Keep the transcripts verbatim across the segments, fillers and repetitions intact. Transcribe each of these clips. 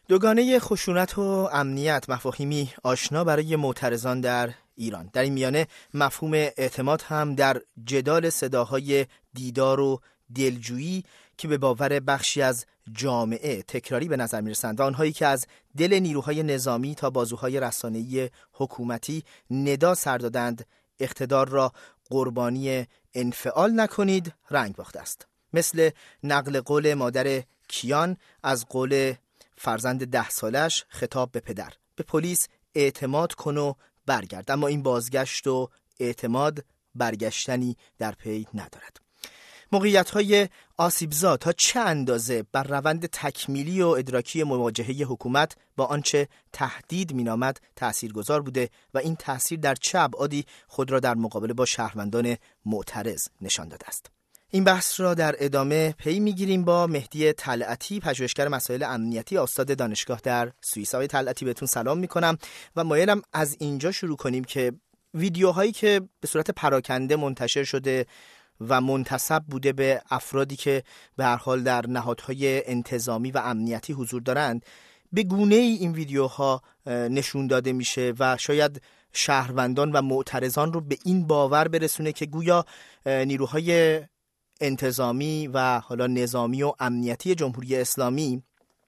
دوگانه خشونت و امنیت مفاهیمی آشنا برای معترضان در ایران. در این میانه مفهوم اعتماد هم در جدال صداهای دیدار و دلجویی که به باور بخشی از جامعه تکراری به نظر میرسند و آنهایی که از دل نیروهای نظامی تا بازوهای رسانه‌ای حکومتی ندا سر دادند اقتدار را قربانی انفعال نکنید رنگ باخته است. مثل نقل قول مادر کیان از قول فرزند ده سالش خطاب به پدر: به پلیس اعتماد کن و برگرد. اما این بازگشت و اعتماد برگشتنی در پی ندارد. موقعیت‌های آسیبزا تا چه اندازه بر روند تکمیلی و ادراکی مواجهه حکومت با آنچه تهدید می‌نامد تأثیرگذار بوده و این تأثیر در چه ابعادی خود را در مقابله با شهروندان معترض نشان داده است. این بحث را در ادامه پی میگیریم با مهدی طلعتی، پژوهشگر مسائل امنیتی، استاد دانشگاه در سوئیس. آقای طلعتی بهتون سلام میکنم و مایلم از اینجا شروع کنیم که ویدیوهایی که به صورت پراکنده منتشر شده و منتسب بوده به افرادی که به هر حال در نهادهای انتظامی و امنیتی حضور دارند، به گونه‌ای این ویدیوها نشون داده میشه و شاید شهروندان و معترضان رو به این باور برسونه که گویا نیروهای انتظامی و حالا نظامی و امنیتی جمهوری اسلامی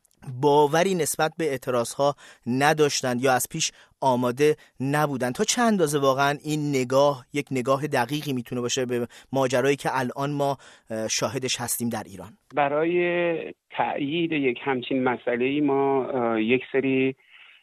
باوری نسبت به اعتراضها نداشتند یا از پیش آماده نبودند. تا چند اندازه واقعا این نگاه یک نگاه دقیقی میتونه باشه به ماجرایی که الان ما شاهدش هستیم در ایران؟ برای تأیید یک همچین مسئله‌ای ما یک سری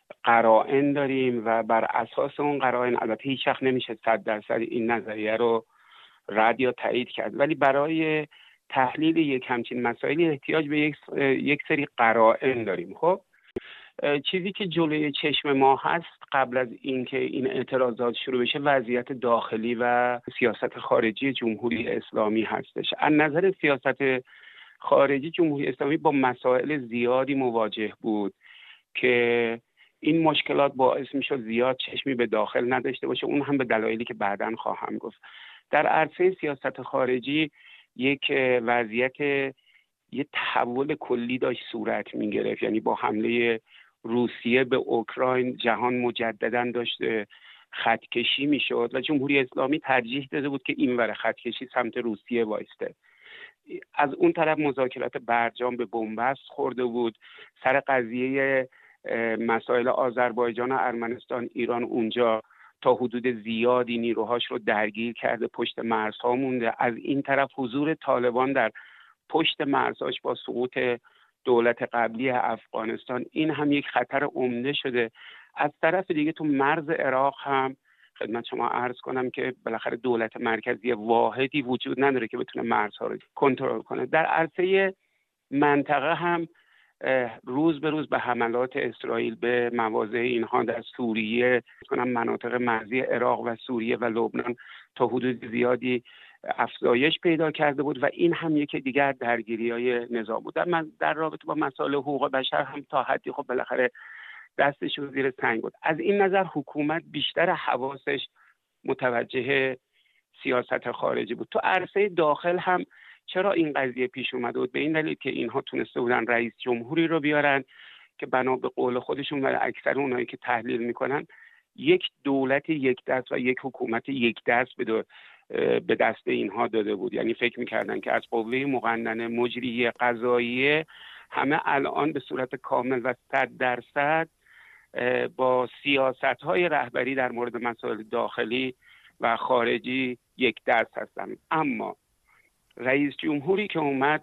قرائن داریم و بر اساس اون قرائن البته هیچ وقت نمیشه صد درصد این نظریه رو رد یا تایید کرد، ولی برای تحلیل یک همچین مسائلی احتیاج به یک یک سری قرائن داریم. خب چیزی که جلوی چشم ما هست قبل از اینکه این اعتراضات شروع بشه وضعیت داخلی و سیاست خارجی جمهوری اسلامی هستش. از نظر سیاست خارجی جمهوری اسلامی با مسائل زیادی مواجه بود که این مشکلات باعث میشد زیاد چشمی به داخل نداشته باشه، اون هم به دلایلی که بعداً خواهم گفت. در عرصه سیاست خارجی یک وضعیت یه تحول کلی داشت صورت می گرفت، یعنی با حمله روسیه به اوکراین جهان مجدداً داشت خطکشی می شد و جمهوری اسلامی ترجیح داده بود که اینور خطکشی سمت روسیه وایسته. از اون طرف مذاکرات برجام به بنبست خورده بود سر قضیه مسائل آذربایجان و ارمنستان. ایران اونجا تا حدود زیادی نیروهاش رو درگیر کرده، پشت مرزها مونده. از این طرف حضور طالبان در پشت مرزهاش با سقوط دولت قبلی افغانستان، این هم یک خطر عمده شده. از طرف دیگه تو مرز عراق هم خدمت شما عرض کنم که بالاخره دولت مرکزی واحدی وجود نداره که بتونه مرزها رو کنترل کنه. در عرصه منطقه هم روز به روز به حملات اسرائیل به مواضع اینها در سوریه، کنم مناطق مرزی عراق و سوریه و لبنان تا حدود زیادی افزایش پیدا کرده بود و این هم یکی دیگر درگیری‌های نظام بود. در, در رابطه با مسائل حقوق بشر هم تا حدی خب بالاخره دستش رو زیر سنگ بود. از این نظر حکومت بیشتر حواسش متوجه سیاست خارجی بود. تو عرصه داخل هم چرا این قضیه پیش اومده بود؟ به این دلیل که اینها تونسته بودن رئیس جمهوری رو بیارن که بنا به قول خودشون و اکثر اونایی که تحلیل میکنن یک دولت یک دست و یک حکومت یک دست به به دست اینها داده بود. یعنی فکر میکردن که از قوه مقننه مجریه قضاییه همه الان به صورت کامل و صد درصد با سیاست‌های رهبری در مورد مسائل داخلی و خارجی یک دست هستن. اما رئیس جمهوری که اومد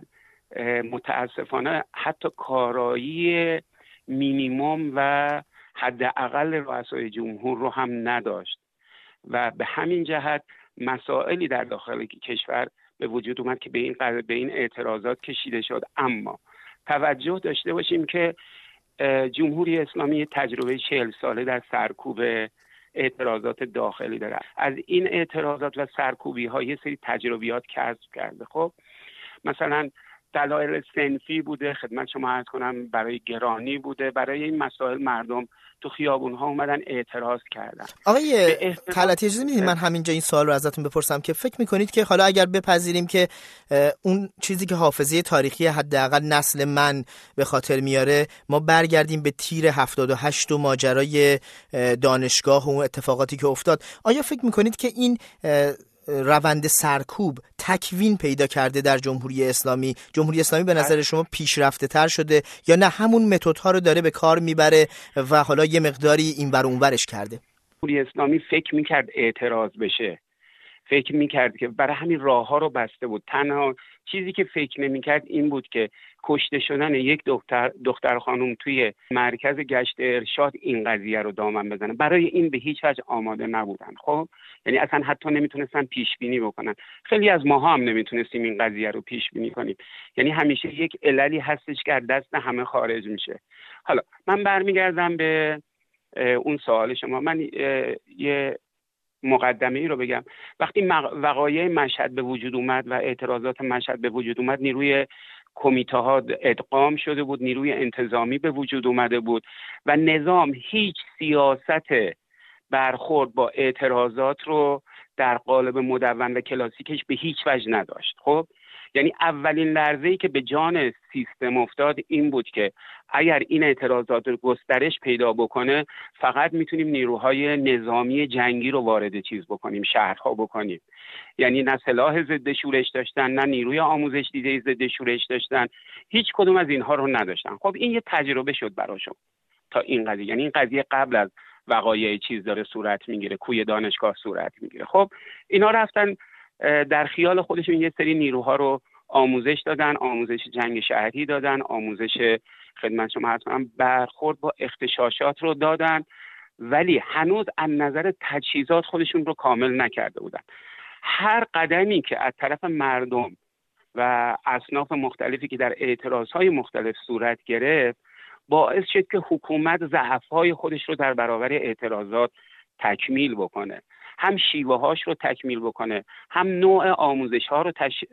متاسفانه حتی کارایی مینیمم و حداقل رؤسای جمهور رو هم نداشت و به همین جهت مسائلی در داخل کشور به وجود اومد که به این به این اعتراضات کشیده شد. اما توجه داشته باشیم که جمهوری اسلامی تجربه چهل ساله در سرکوب اعتراضات داخلی داره. از این اعتراضات و سرکوبی ها یه سری تجربیات کسب کرده. خب مثلا دلایل صنفی بوده، خدمت شما عرض کنم برای گرانی بوده. برای این مسائل مردم تو خیابون‌ها اومدن اعتراض کردن. آقای طلعتی اجازه میدید من همینجا این سوال رو ازتون بپرسم که فکر میکنید که حالا اگر بپذیریم که اون چیزی که حافظه تاریخی حداقل نسل من به خاطر میاره، ما برگردیم به تیر هفتاد و هشت و ماجرای دانشگاه و اون اتفاقاتی که افتاد، آیا فکر میکنید که این روند سرکوب تکوین پیدا کرده در جمهوری اسلامی؟ جمهوری اسلامی به نظر شما پیشرفته تر شده یا نه همون متدها رو داره به کار میبره و حالا یه مقداری این ور اون ورش کرده؟ جمهوری اسلامی فکر میکرد اعتراض بشه، فکر میکرد که برای همین راه ها رو بسته بود. تنها چیزی که فکر نمیکرد این بود که کشته شدن یک دختر دختر خانم توی مرکز گشت ارشاد این قضیه رو دامن بزنه. برای این به هیچ وجه آماده نبودن. خب یعنی اصلا حتی نمیتونستن پیش بینی بکنن. خیلی از ماها هم نمیتونستیم این قضیه رو پیش بینی کنیم. یعنی همیشه یک عللی هستش که دست همه خارج میشه. حالا من برمیگردم به اون سوال شما. من یه مقدمه ای رو بگم. وقتی وقایع مشهد به وجود اومد و اعتراضات مشهد به وجود اومد، نیروی کمیته ها ادغام شده بود، نیروی انتظامی به وجود اومده بود و نظام هیچ سیاست برخورد با اعتراضات رو در قالب مدون و کلاسیکش به هیچ وجه نداشت. خب یعنی اولین لرزه‌ای که به جان سیستم افتاد این بود که اگر این اعتراضات رو گسترش پیدا بکنه، فقط میتونیم نیروهای نظامی جنگی رو وارد چیز بکنیم، شهرها بکنیم. یعنی نه سلاح ضد شورش داشتن، نه نیروی آموزش دیده ضد شورش داشتن، هیچ کدوم از اینها رو نداشتن. خب این یه تجربه شد براشون تا این قضیه. یعنی این قضیه قبل از وقایع چیز داره صورت میگیره، کوی دانشگاه صورت میگیره. خب اینا رفتن در خیال خودشون یه سری نیروها رو آموزش دادن، آموزش جنگ شهری دادن، آموزش خدمت شما حتما برخورد با اغتشاشات رو دادن، ولی هنوز از نظر تجهیزات خودشون رو کامل نکرده بودن. هر قدمی که از طرف مردم و اصناف مختلفی که در اعتراضهای مختلف صورت گرفت باعث شد که حکومت ضعف‌های خودش رو در برابر اعتراضات تکمیل بکنه، هم شیوه هاش رو تکمیل بکنه، هم نوع آموزش ها رو تش...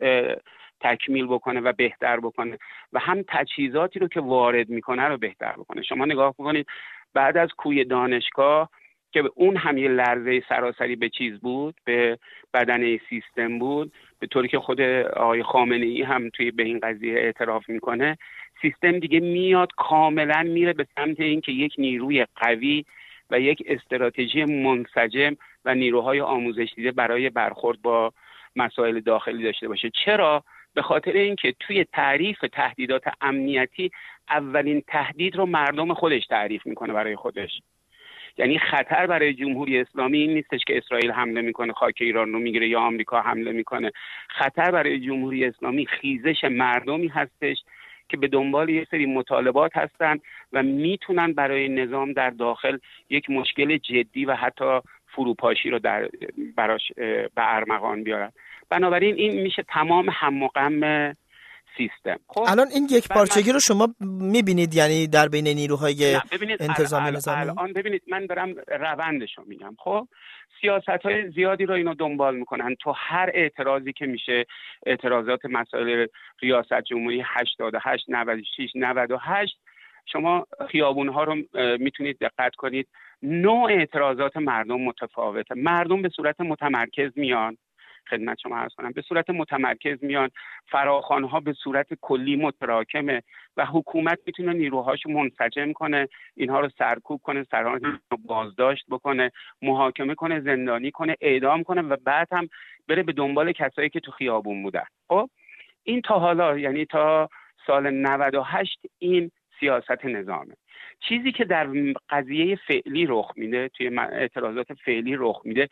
تکمیل بکنه و بهتر بکنه و هم تجهیزاتی رو که وارد میکنه رو بهتر بکنه. شما نگاه بکنید بعد از کوی دانشگاه که اون هم یه لرزه سراسری به چیز بود، به بدنه سیستم بود، به طوری که خود آقای خامنه‌ای هم توی به این قضیه اعتراف میکنه، سیستم دیگه میاد کاملا میره به سمت این که یک نیروی قوی و یک استراتژی منسجم و نیروهای آموزش دیده برای برخورد با مسائل داخلی داشته باشه. چرا؟ به خاطر اینکه توی تعریف تهدیدات امنیتی اولین تهدید رو مردم خودش تعریف میکنه برای خودش. یعنی خطر برای جمهوری اسلامی این نیستش که اسرائیل حمله میکنه خاک ایران رو میگیره یا آمریکا حمله میکنه. خطر برای جمهوری اسلامی خیزش مردمی هستش که به دنبال یک سری مطالبات هستن و میتونن برای نظام در داخل یک مشکل جدی و حتی فروپاشی رو در براش به ارمغان بیارن. بنابراین این میشه تمام هم و غم سیستم. خب الان این یک پارچگی رو شما میبینید یعنی در بین نیروهای انتظامی نظامی؟ الان ببینید من دارم روندش رو میگم. خب سیاست‌های زیادی رو اینا دنبال میکنن. تو هر اعتراضی که میشه، اعتراضات مسائل ریاست جمهوری هشتاد و هشت، نود و شش، نود و هشت، شما خیابون‌ها رو میتونید دقت کنید، نوع اعتراضات مردم متفاوته. مردم به صورت متمرکز میان، خدمت شما عرض کنم، به صورت متمرکز میان، فراخوان‌ها به صورت کلی متراکمه و حکومت میتونه نیروهاشو منسجم کنه، اینها رو سرکوب کنه، سران رو بازداشت بکنه، محاکمه کنه، زندانی کنه، اعدام کنه و بعد هم بره به دنبال کسایی که تو خیابون بودن. خب این تا حالا، یعنی تا سال نود و هشت این سیاست نظامه. چیزی که در قضیه فعلی رخ میده، توی اعتراضات فعلی رخ میده،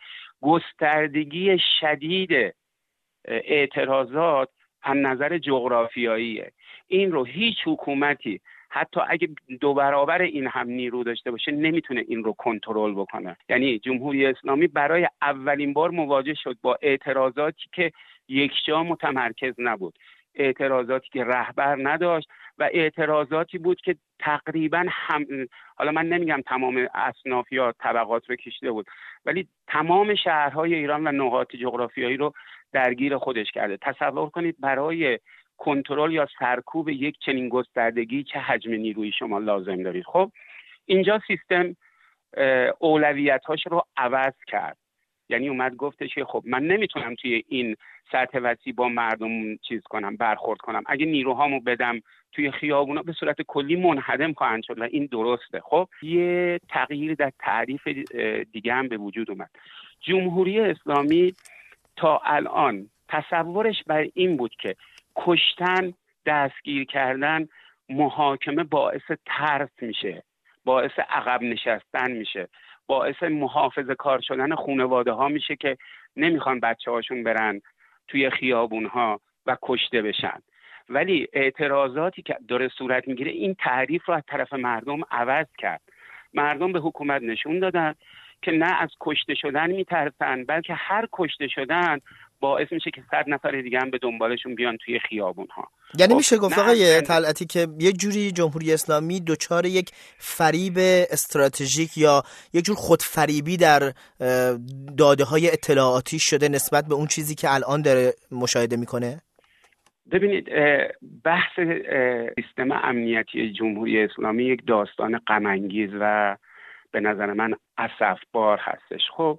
گستردگی شدید اعتراضات از نظر جغرافیاییه. این رو هیچ حکومتی حتی اگه دو برابر این هم نیرو داشته باشه نمیتونه این رو کنترل بکنه. یعنی جمهوری اسلامی برای اولین بار مواجه شد با اعتراضاتی که یکجا متمرکز نبود، اعتراضاتی که رهبر نداشت و اعتراضاتی بود که تقریبا هم، حالا من نمیگم تمام اصناف یا طبقات رو کشیده بود، ولی تمام شهرهای ایران و نقاط جغرافیایی رو درگیر خودش کرده. تصور کنید برای کنترل یا سرکوب یک چنین گستردگی چه حجم نیرویی شما لازم دارید. خب اینجا سیستم اولویت‌هاش رو عوض کرد، یعنی اومد گفتش که خب من نمیتونم توی این سطح وسیع با مردم چیز کنم، برخورد کنم. اگه نیروهامو بدم توی خیابونا به صورت کلی منهدم خواهند شد و این درسته. خب یه تغییر در تعریف دیگه هم به وجود اومد. جمهوری اسلامی تا الان تصورش بر این بود که کشتن، دستگیر کردن، محاکمه باعث ترس میشه، باعث عقب نشستن میشه، باعث محافظه کار شدن خانواده ها میشه که نمیخوان بچه هاشون برن توی خیابون ها و کشته بشن. ولی اعتراضاتی که داره صورت میگیره این تعریف رو از طرف مردم عوض کرد. مردم به حکومت نشون دادن که نه از کشته شدن میترسن، بلکه هر کشته شدن باعث میشه که صد نفر دیگه هم به دنبالشون بیان توی خیابون ها. یعنی میشه گفت آقای طلعتی که یه جوری جمهوری اسلامی دوچار یک فریب استراتژیک یا یک جور خودفریبی در داده های اطلاعاتی شده نسبت به اون چیزی که الان داره مشاهده میکنه؟ ببینید بحث سیستم امنیتی جمهوری اسلامی یک داستان غم انگیز و به نظر من اسفبار هستش. خب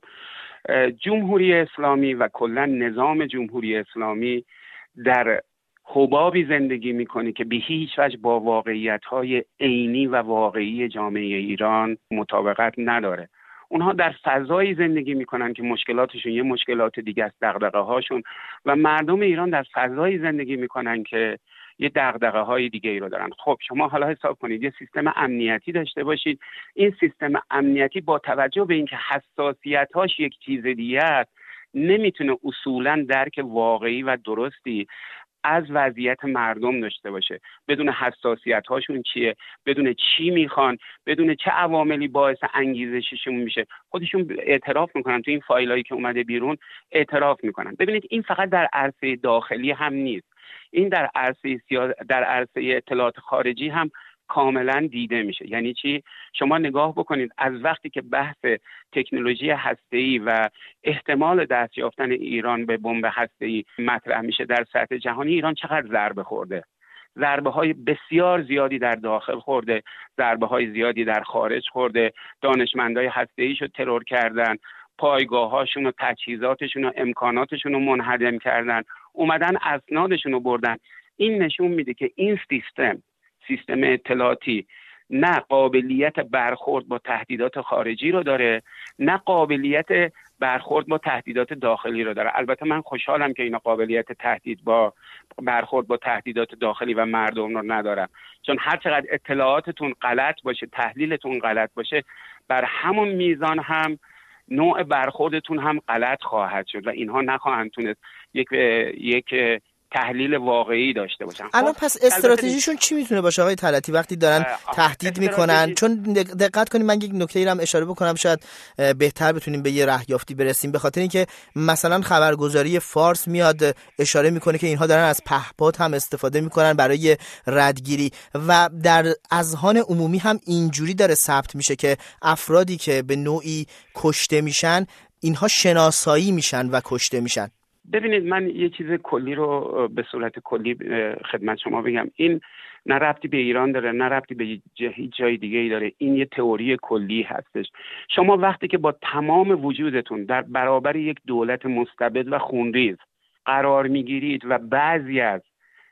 جمهوری اسلامی و کلا نظام جمهوری اسلامی در حبابی زندگی میکنه که به هیچ وجه با واقعیت‌های عینی و واقعی جامعه ایران مطابقت نداره. اونها در فضایی زندگی میکنن که مشکلاتشون یه مشکلات دیگه است، دغدغه‌هاشون، و مردم ایران در فضایی زندگی میکنن که یه دغدغه‌های دیگه ای رو دارن. خب شما حالا حساب کنید یه سیستم امنیتی داشته باشید، این سیستم امنیتی با توجه به اینکه حساسیت‌هاش یک چیز دیگه است نمیتونه اصولاً درک واقعی و درستی از وضعیت مردم داشته باشه، بدون حساسیت هاشون چیه، بدون چی میخوان، بدون چه عواملی باعث انگیزششون میشه. خودشون اعتراف میکنن تو این فایلایی که اومده بیرون، اعتراف میکنن. ببینید این فقط در عرصه داخلی هم نیست، این در عرصه سیاست، در عرصه اطلاعات خارجی هم کاملا دیده میشه. یعنی چی؟ شما نگاه بکنید از وقتی که بحث تکنولوژی هسته‌ای و احتمال دست یافتن ایران به بمب هسته‌ای مطرح میشه در سطح جهانی، ایران چقدر ضربه خورده. ضربه های بسیار زیادی در داخل خورده، ضربه های زیادی در خارج خورده، دانشمندای هسته‌ای شو ترور کردن، پایگاه‌هاشون و تجهیزاتشون و امکاناتشون رو منهدم کردن، اومدن اسنادشون رو بردن. این نشون میده که این سیستم سیستم اطلاعاتی نه قابلیت برخورد با تهدیدات خارجی رو داره، نه قابلیت برخورد با تهدیدات داخلی رو داره. البته من خوشحالم که اینا قابلیت تهدید با برخورد با تهدیدات داخلی و مردم رو ندارن، چون هر چقدر اطلاعاتتون غلط باشه، تحلیلتون غلط باشه، بر همون میزان هم نوع برخوردتون هم غلط خواهد شد و اینها نخواهند تونست یک یک تحلیل واقعی داشته باشن. الان پس استراتژیشون چی میتونه باشه آقای طلعتی وقتی دارن تهدید میکنن؟ چون دقت کنیم من یک نکته رو هم اشاره بکنم شاید بهتر بتونیم به یه رهیافتی برسیم، به خاطر اینکه مثلا خبرگزاری فارس میاد اشاره میکنه که اینها دارن از پهپاد هم استفاده میکنن برای ردگیری و در اذهان عمومی هم اینجوری داره ثبت میشه که افرادی که به نوعی کشته میشن اینها شناسایی میشن و کشته میشن. ببینید من یه چیز کلی رو به صورت کلی خدمت شما بگم. این نه ربطی به ایران داره، نه ربطی به هیچ جای دیگه ای داره. این یه تئوری کلی هستش. شما وقتی که با تمام وجودتون در برابر یک دولت مستبد و خونریز قرار میگیرید و بعضی از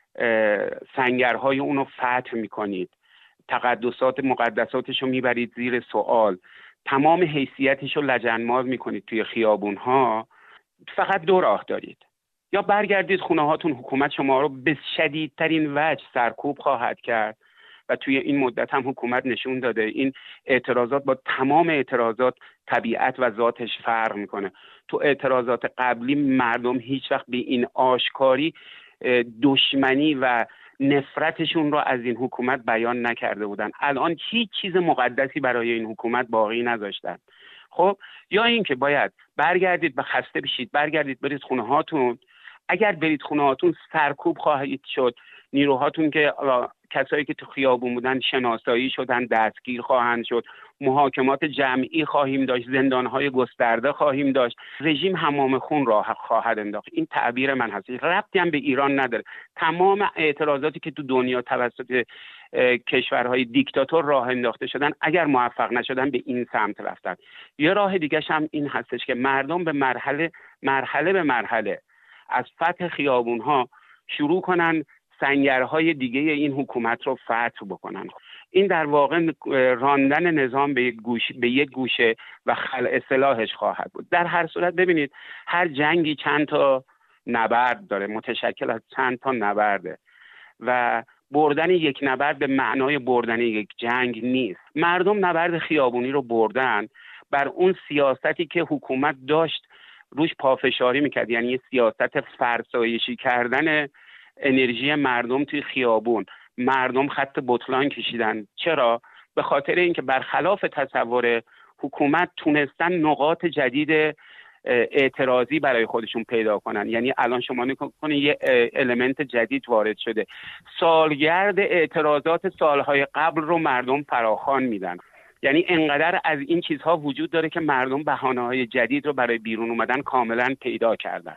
سنگرهای اونو فتح میکنید، تقدسات مقدساتش رو میبرید زیر سوال، تمام حیثیتش رو لجنماز میکنید توی خیابونها، فقط دو راه دارید: یا برگردید خونه هاتون، حکومت شما رو به شدیدترین وجه سرکوب خواهد کرد و توی این مدت هم حکومت نشون داده این اعتراضات با تمام اعتراضات طبیعت و ذاتش فرق میکنه. تو اعتراضات قبلی مردم هیچ وقت به این آشکاری دشمنی و نفرتشون رو از این حکومت بیان نکرده بودن. الان هیچ چیز مقدسی برای این حکومت باقی نذاشتن. خب یا این که باید برگردید و خسته بشید، برگردید برید خونه هاتون. اگر برید خونه هاتون سرکوب خواهید شد، نیروهاتون که کسایی که تو خیابون بودن شناسایی شدن، دستگیر خواهند شد، محاکمات جمعی خواهیم داشت، زندانهای گسترده خواهیم داشت، رژیم حمام خون راه خواهد انداخت. این تعبیر من هست، ربطی هم به ایران نداره. تمام اعتراضاتی که تو دنیا توسط کشورهای دیکتاتور راه انداخته شدن، اگر موفق نشدن به این سمت رفتن. یه راه دیگه هم این هستش که مردم به مرحله مرحله به مرحله از فتح خیابونها شروع کنن سنگرهای دیگه این حکومت رو فتح بکنن. این در واقع راندن نظام به یک گوشه به یک گوشه و خلع اصلاحش خواهد بود. در هر صورت ببینید هر جنگی چند تا نبرد داره، متشکل از چند تا نبرده و بردن یک نبرد به معنای بردن یک جنگ نیست. مردم نبرد خیابونی رو بردن بر اون سیاستی که حکومت داشت روش پافشاری میکرد، یعنی سیاست فرسایشی کردن انرژی مردم توی خیابون. مردم خط بطلان کشیدن. چرا؟ به خاطر اینکه برخلاف تصور حکومت تونستن نقاط جدید اعتراضی برای خودشون پیدا کنن. یعنی الان شما نگاه کنید یه المنت جدید وارد شده، سالگرد اعتراضات سالهای قبل رو مردم فراخوان میدن. یعنی انقدر از این چیزها وجود داره که مردم بهانه‌های جدید رو برای بیرون اومدن کاملا پیدا کردن.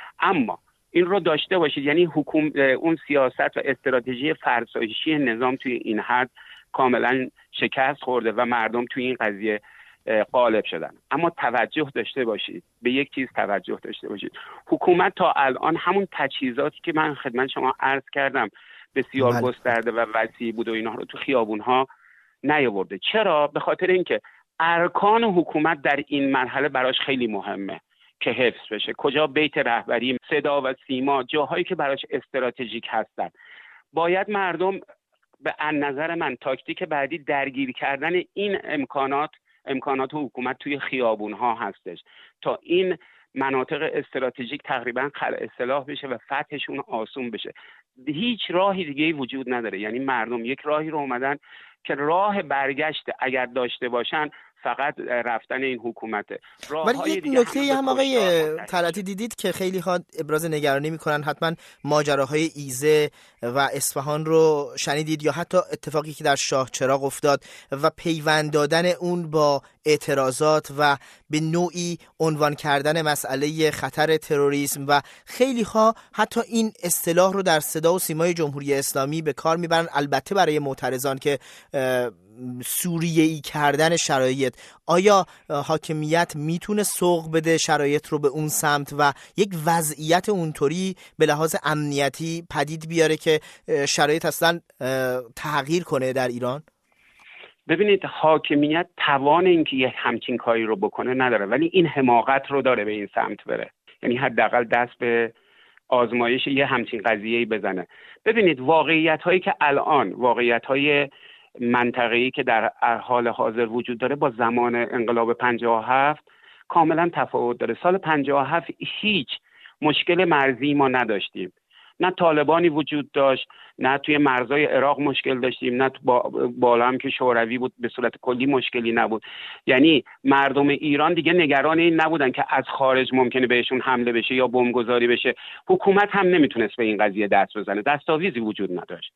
اما این رو داشته باشید، یعنی حکومت اون سیاست و استراتژی فرسایشی نظام توی این حد کاملا شکست خورده و مردم توی این قضیه غالب شدن. اما توجه داشته باشید، به یک چیز توجه داشته باشید، حکومت تا الان همون تجهیزاتی که من خدمت شما عرض کردم بسیار بله. گسترده و وسیع بود و اینا رو تو خیابون‌ها نیاورده. چرا؟ به خاطر اینکه ارکان حکومت در این مرحله براش خیلی مهمه که حفظ بشه. کجا بیت رهبری، صدا و سیما، جاهایی که براش استراتژیک هستن. باید مردم به نظر من تاکتیک بعدی درگیر کردن این امکانات امکانات حکومت توی خیابون‌ها هستش تا این مناطق استراتژیک تقریبا خلع اصلاح بشه و فتحشون آسون بشه. هیچ راهی دیگه‌ای وجود نداره. یعنی مردم یک راهی رو اومدن که راه برگشت اگر داشته باشن فقط رفتن این حکومته. ولی یک نکته هم آقای طلعتی دیدید که خیلی ها ابراز نگرانی میکنن، حتما ماجراهای ایزه و اصفهان رو شنیدید یا حتی اتفاقی که در شاه چراغ افتاد و پیوند دادن اون با اعتراضات و به نوعی عنوان کردن مسئله خطر تروریسم و خیلی ها حتی این اصطلاح رو در صدا و سیمای جمهوری اسلامی به کار میبرن، البته برای معترضان که سوریه‌ای کردن شرایط. آیا حاکمیت میتونه سوق بده شرایط رو به اون سمت و یک وضعیت اونطوری به لحاظ امنیتی پدید بیاره که شرایط اصلا تغییر کنه در ایران؟ ببینید حاکمیت توان اینکه یه همچین کاری رو بکنه نداره، ولی این حماقت رو داره به این سمت بره. یعنی حداقل دست به آزمایش یه همچین قضیه‌ای بزنه. ببینید واقعیت هایی که الان واقعیت های منطقه‌ای که در حال حاضر وجود داره با زمان انقلاب پنجاه و هفت کاملا تفاوت داره. سال پنجاه و هفت هیچ مشکل مرزی ما نداشتیم، نه طالبانی وجود داشت، نه توی مرزهای عراق مشکل داشتیم، نه تو با بالا هم که شوروی بود به صورت کلی مشکلی نبود. یعنی مردم ایران دیگه نگران این نبودن که از خارج ممکنه بهشون حمله بشه یا بمبگذاری بشه. حکومت هم نمیتونست به این قضیه دست بزنه، دستاویزی وجود نداشت.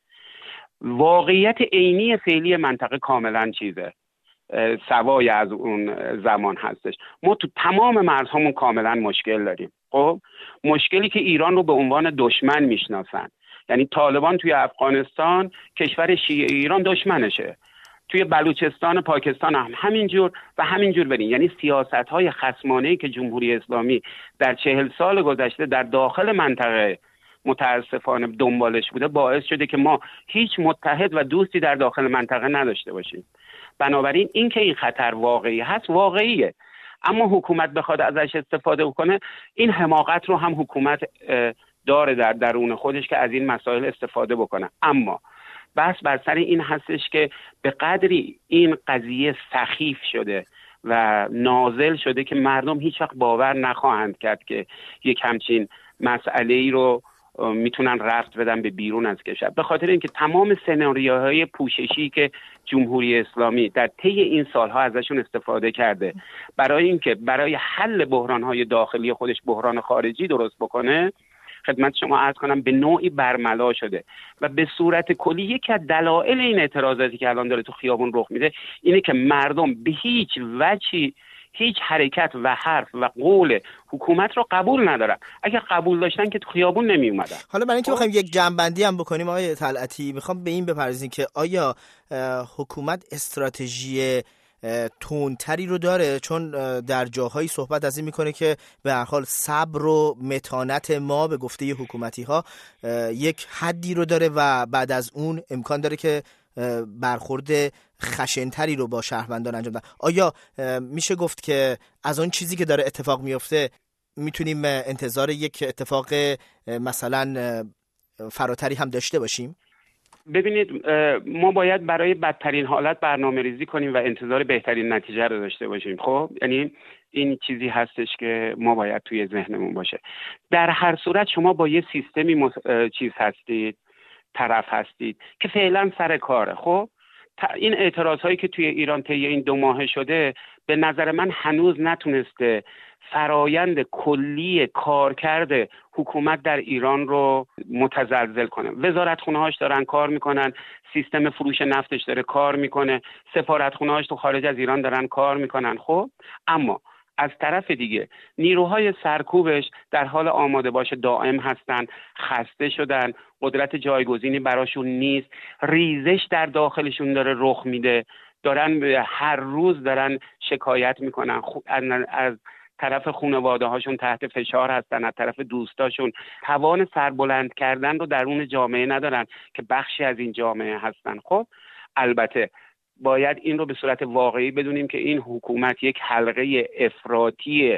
واقعیت عینی فعلی منطقه کاملا چیزه سوای از اون زمان هستش. ما تو تمام مرزهامون کاملا مشکل داریم. خب مشکلی که ایران رو به عنوان دشمن میشناسن، یعنی طالبان توی افغانستان کشور شیعه ایران دشمنشه، توی بلوچستان پاکستان هم همینجور و همینجور برین. یعنی سیاست‌های خصمانه‌ای که جمهوری اسلامی در چهل سال گذشته در داخل منطقه متاسفانه دنبالش بوده باعث شده که ما هیچ متحد و دوستی در داخل منطقه نداشته باشیم. بنابراین این که این خطر واقعی هست واقعیه، اما حکومت بخواد ازش استفاده کنه این حماقت رو هم حکومت داره در درون خودش که از این مسائل استفاده بکنه. اما بس بر سر این هستش که به قدری این قضیه سخیف شده و نازل شده که مردم هیچ وقت باور نخواهند کرد که یک همچین مسئله ای رو میتونن رفت بدن به بیرون از کشور، به خاطر اینکه تمام سناریوهای پوششی که جمهوری اسلامی در طی این سالها ازشون استفاده کرده برای اینکه برای حل بحرانهای داخلی خودش بحران خارجی درست بکنه، خدمت شما عرض کنم به نوعی برملا شده و به صورت کلی یکی از دلایل این اعتراضاتی که الان داره تو خیابون رخ میده اینه که مردم به هیچ وجهی هیچ حرکت و حرف و قول حکومت رو قبول ندارن. اگه قبول داشتن که تو خیابون نمی اومدن. حالا برای اینکه بخوایم یک جنبندی هم بکنیم آقای طلعتی، میخوام به این بپردازیم که آیا حکومت استراتژی تندتری رو داره؟ چون در جاهایی صحبت از این میکنه که به هر حال صبر و متانت ما به گفته حکومتی ها یک حدی رو داره و بعد از اون امکان داره که برخورد خشنتری رو با شهروندان انجام بده. آیا میشه گفت که از اون چیزی که داره اتفاق میفته میتونیم انتظار یک اتفاق مثلا فراتری هم داشته باشیم؟ ببینید، ما باید برای بدترین حالت برنامه ریزی کنیم و انتظار بهترین نتیجه رو داشته باشیم. خب یعنی این چیزی هستش که ما باید توی ذهنمون باشه. در هر صورت شما با یه سیستمی مص... چیز هستید، طرف هستید که فعلا سر کاره. خب این اعتراض هایی که توی ایران طی این دو ماه شده به نظر من هنوز نتونسته فرایند کلی کارکرد حکومت در ایران رو متزلزل کنه. وزارتخونه هاش دارن کار میکنن، سیستم فروش نفتش داره کار میکنه، سفارتخونه هاش تو خارج از ایران دارن کار میکنن. خب اما از طرف دیگه نیروهای سرکوبش در حال آماده باشه دائم هستن، خسته شدن، قدرت جایگزینی براشون نیست، ریزش در داخلشون داره رخ میده، دارن هر روز دارن شکایت میکنن از طرف خانواده هاشون تحت فشار هستن، از طرف دوستاشون توان سربلند کردن رو درون جامعه ندارن که بخشی از این جامعه هستن. خب البته باید این رو به صورت واقعی بدونیم که این حکومت یک حلقه افراطی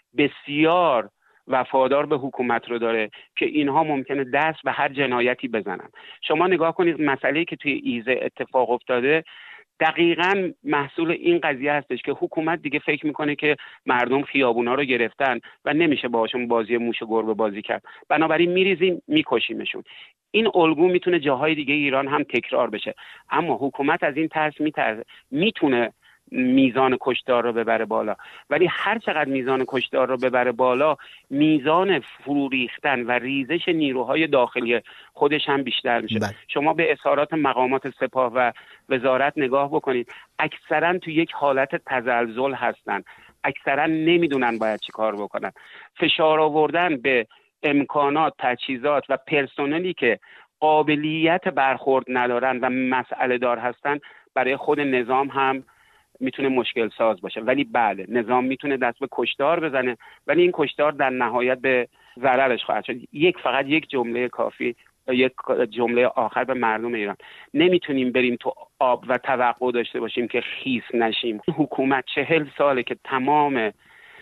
بسیار وفادار به حکومت رو داره که اینها ممکنه دست به هر جنایتی بزنن. شما نگاه کنید مسئله‌ای که توی ایزه اتفاق افتاده دقیقاً محصول این قضیه هستش که حکومت دیگه فکر میکنه که مردم خیابونا رو گرفتن و نمیشه باهاشون بازی موش و گربه بازی کرد، بنابراین میریزیم میکشیمشون. این الگو میتونه جاهای دیگه ایران هم تکرار بشه، اما حکومت از این ترس میترسه. میتونه میزان کشتار رو ببره بالا، ولی هر چقدر میزان کشتار رو ببره بالا میزان فرو ریختن و ریزش نیروهای داخلی خودش هم بیشتر میشه. بله. شما به اظهارات مقامات سپاه و وزارت نگاه بکنید، اکثرا تو یک حالت تزلزل هستن، اکثرا نمیدونن باید چی کار بکنن. فشار آوردن به امکانات، تجهیزات و پرسنلی که قابلیت برخورد ندارن و مسئله دار هستن برای خود نظام هم میتونه مشکل ساز باشه. ولی بله، نظام میتونه دست به کشتار بزنه، ولی این کشتار در نهایت به ضررش خواهد شد. یک فقط یک جمله کافی، یک جمله آخر به مردم ایران: نمیتونیم بریم تو آب و توقع داشته باشیم که خیس نشیم. حکومت چهل ساله که تمام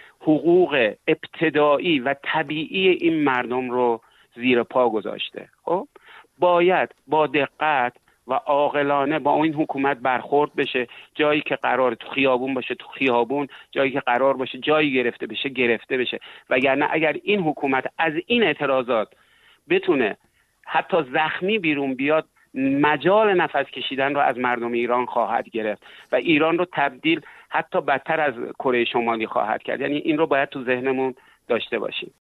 حقوق ابتدایی و طبیعی این مردم رو زیر پا گذاشته. خب باید با دقت و عاقلانه با این حکومت برخورد بشه. جایی که قرار تو خیابون باشه تو خیابون، جایی که قرار باشه جایی گرفته بشه گرفته بشه. وگرنه اگر این حکومت از این اعتراضات بتونه حتی زخمی بیرون بیاد، مجال نفس کشیدن رو از مردم ایران خواهد گرفت و ایران رو تبدیل حتی بدتر از کره شمالی خواهد کرد. یعنی این رو باید تو ذهنمون داشته باشیم.